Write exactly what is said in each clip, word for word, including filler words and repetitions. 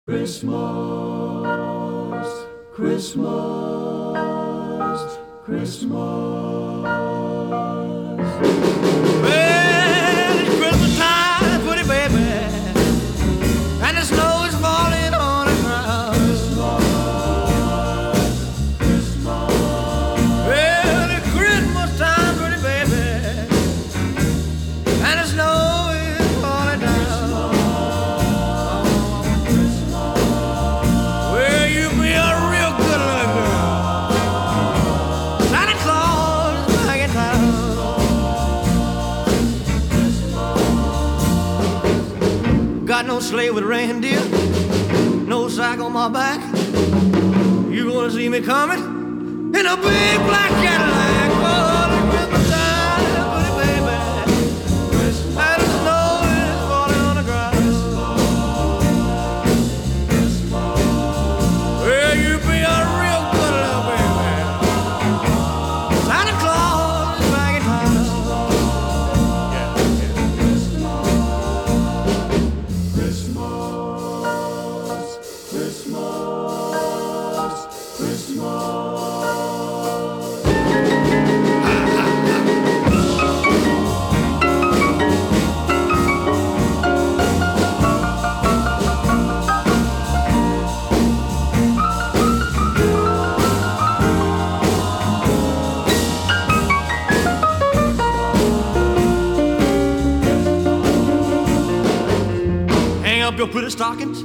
Christmas, Christmas, Christmas. Well, it's Christmas time, pretty baby, and the snow is falling on the ground. Christmas, Christmas. Well, it's Christmas time, pretty baby, and the snow is falling down. Well, you be a real good little girl. Santa Claus is back in town. Got no sleigh with reindeer, no sack on my back. You gonna see me coming in a big black Cadillac. Oh, the Christmas time, pretty baby, and the snow is falling on the ground. Well, you be a real good little baby. Santa Claus is back in town. Christmas, Christmas, Christmas. Hang up your pretty stockings,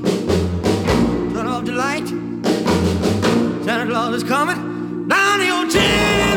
turn off the light. Santa Claus is coming down your chimney.